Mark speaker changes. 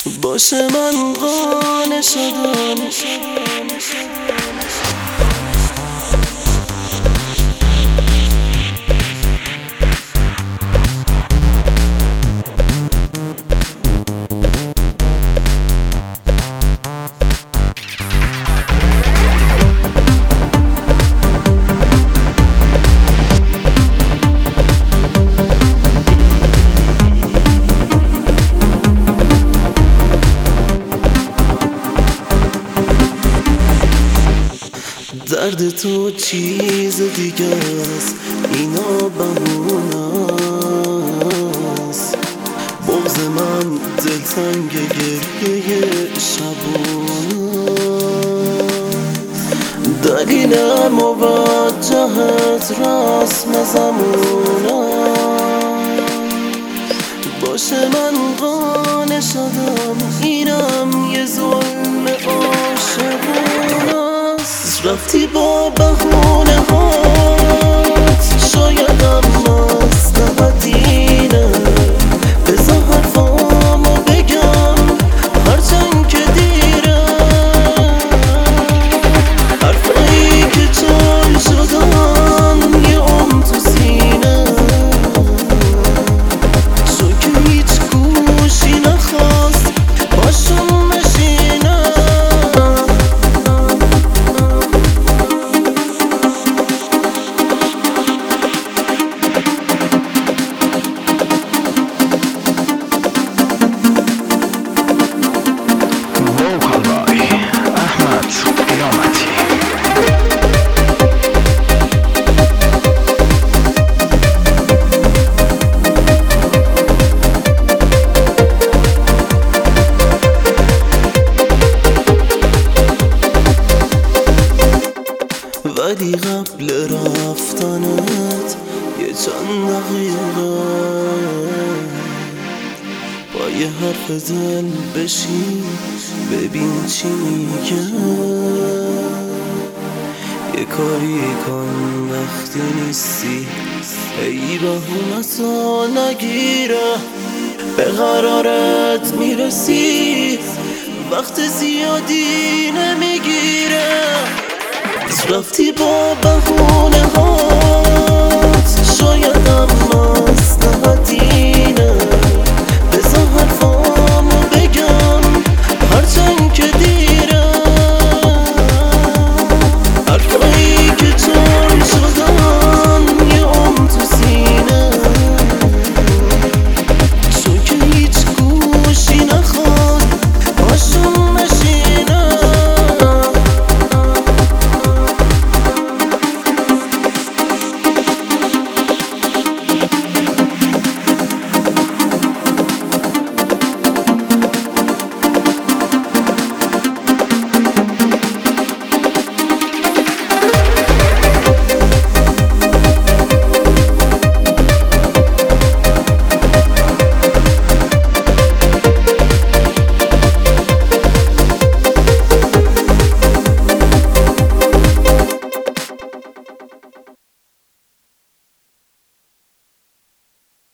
Speaker 1: باشه من قانع شدم. درد تو چیز دیگه است، اینا بهونه‌ست. بغض من دلتنگ گریه شبونه‌ست. دلیل موجهت رسم زمونه‌ست. باشه من قانع شدم، اینم یه ظلم عاشقونه‌ست. رفتی با بهونه هات، شایدم مصلحت اینه. بذار حرفامو بگم هرچند که دیره. حرفایی که چال شدن یه عمر تو سینه، چون که هیچ گوشی نخواست باشون بشینه. ولی قبل رفتنت یه چند دقیقه با یه حرف دل بشین ببین چی میگه. یه کاری کن وقتی نیستی، ای بهونه‌تو نگیره. به قرارت میرسی وقت زیادی نمیگیره. رفتی با بهونه هات، شایدم